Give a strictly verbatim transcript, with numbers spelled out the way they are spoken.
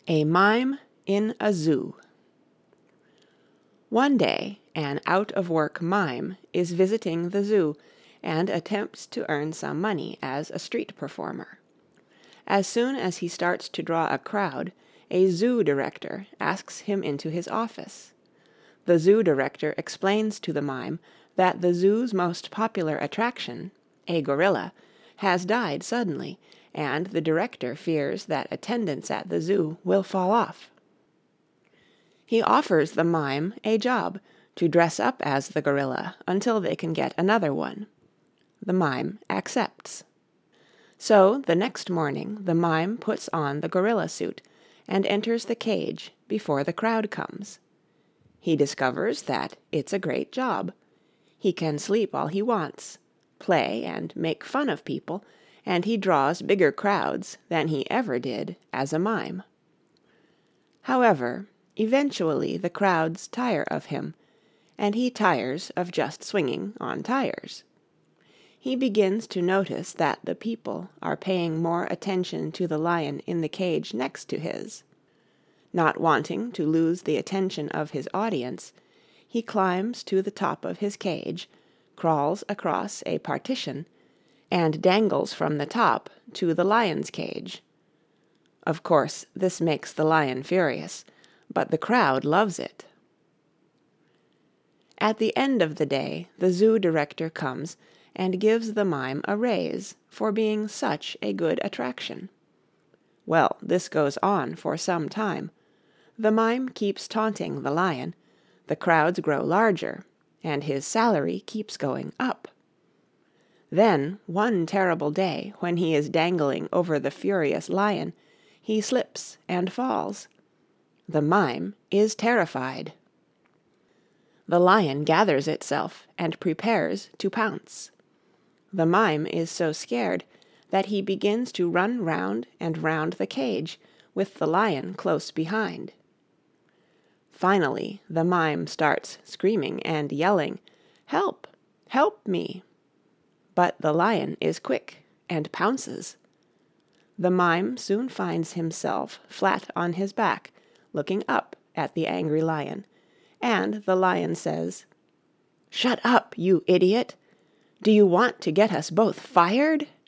A Mime in a Zoo. One day an out-of-work mime is visiting the zoo, and attempts to earn some money as a street performer. As soon as he starts to draw a crowd, a zoo director asks him into his office. The zoo director explains to the mime that the zoo's most popular attraction, a gorilla, has died suddenly, and the director fears that attendance at the zoo will fall off. He offers the mime a job to dress up as the gorilla until they can get another one. The mime accepts. So the next morning the mime puts on the gorilla suit and enters the cage before the crowd comes. He discovers that it's a great job. He can sleep all he wants, play and make fun of people, and he draws bigger crowds than he ever did as a mime. However, eventually the crowds tire of him, and he tires of just swinging on tires. He begins to notice that the people are paying more attention to the lion in the cage next to his. Not wanting to lose the attention of his audience, he climbs to the top of his cage, crawls across a partition, and dangles from the top to the lion's cage. Of course, this makes the lion furious, but the crowd loves it. At the end of the day, the zoo director comes and gives the mime a raise for being such a good attraction. Well, this goes on for some time. The mime keeps taunting the lion, the crowds grow larger, and his salary keeps going up. Then, one terrible day, when he is dangling over the furious lion, he slips and falls. The mime is terrified. The lion gathers itself and prepares to pounce. The mime is so scared that he begins to run round and round the cage, with the lion close behind. Finally, the mime starts screaming and yelling, "Help! Help me!" But the lion is quick and pounces. The mime soon finds himself flat on his back, looking up at the angry lion, and the lion says, "Shut up, you idiot! Do you want to get us both fired?"